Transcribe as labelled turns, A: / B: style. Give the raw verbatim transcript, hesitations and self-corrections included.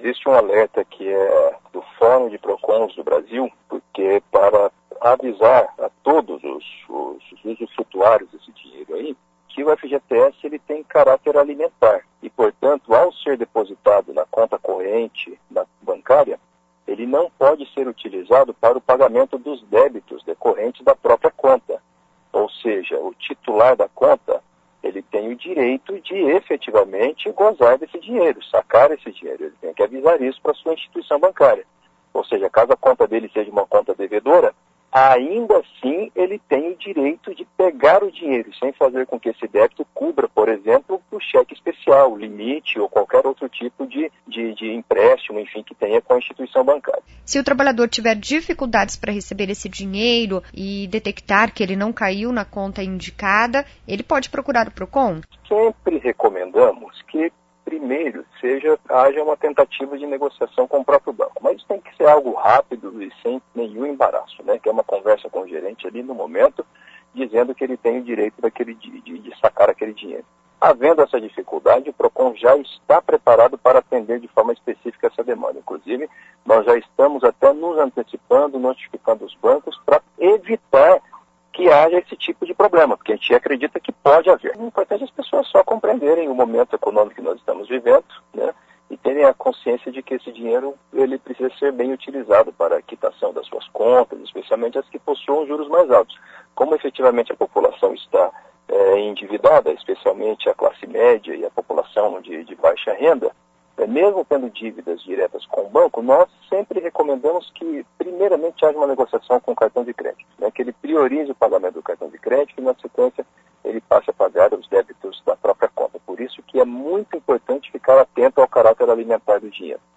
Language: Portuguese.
A: existe um alerta que é do Fórum de Procons do Brasil, porque para avisar a todos os, os, os usufrutuários desse dinheiro aí, que o F G T S ele tem caráter alimentar e, portanto, ao ser depositado na conta corrente na bancária, ele não pode ser utilizado para o pagamento dos débitos decorrentes da própria conta. Ou seja, o titular da conta, ele tem o direito de efetivamente gozar desse dinheiro, sacar esse dinheiro. Ele tem que avisar isso para a sua instituição bancária. Ou seja, caso a conta dele seja uma conta devedora, ainda assim ele tem o direito de pegar o dinheiro, sem fazer com que esse débito cubra, por exemplo, o cheque especial, o limite ou qualquer outro tipo de, de, de empréstimo, enfim, que tenha com a instituição bancária.
B: Se o trabalhador tiver dificuldades para receber esse dinheiro e detectar que ele não caiu na conta indicada, ele pode procurar o Procon?
A: Sempre recomendamos que primeiro seja, haja uma tentativa de negociação com o próprio banco. Mas isso tem que ser algo rápido e sem nenhum embaraço, né? Que é uma conversa com o gerente ali no momento, dizendo que ele tem o direito daquele, de, de, de sacar aquele dinheiro. Havendo essa dificuldade, o Procon já está preparado para atender de forma específica essa demanda. Inclusive, nós já estamos até nos antecipando, notificando os bancos para evitar que haja esse tipo de problema, porque a gente acredita que pode haver. O importante é as pessoas só compreenderem o momento econômico que nós estamos vivendo, né, e terem a consciência de que esse dinheiro ele precisa ser bem utilizado para a quitação das suas contas, especialmente as que possuam juros mais altos. Como efetivamente a população está é, endividada, especialmente a classe média e a população de, de baixa renda, é, mesmo tendo dívidas diretas com o banco, nós sempre recomendamos que, primeiramente, haja uma negociação com o cartão de crédito, né, que ele priorize o pagamento do cartão de crédito e, na sequência, ele passe a pagar os débitos da própria conta. Por isso que é muito importante ficar atento ao caráter alimentar do dinheiro.